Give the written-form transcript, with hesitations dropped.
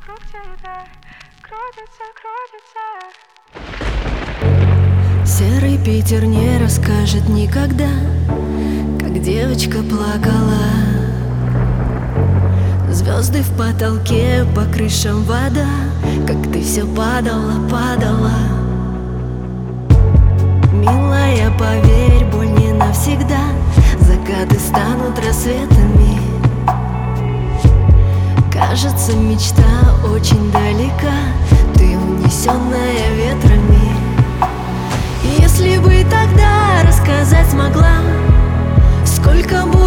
вокруг тебя крутится, крутится. Серый Питер не расскажет никогда, как девочка плакала. Звезды в потолке, по крышам вода, как ты все падала, падала. Милая, поверь, боль не навсегда, закаты станут рассветами. Кажется, мечта очень далека, ты унесенная ветрами. И если бы тогда рассказать смогла, сколько будет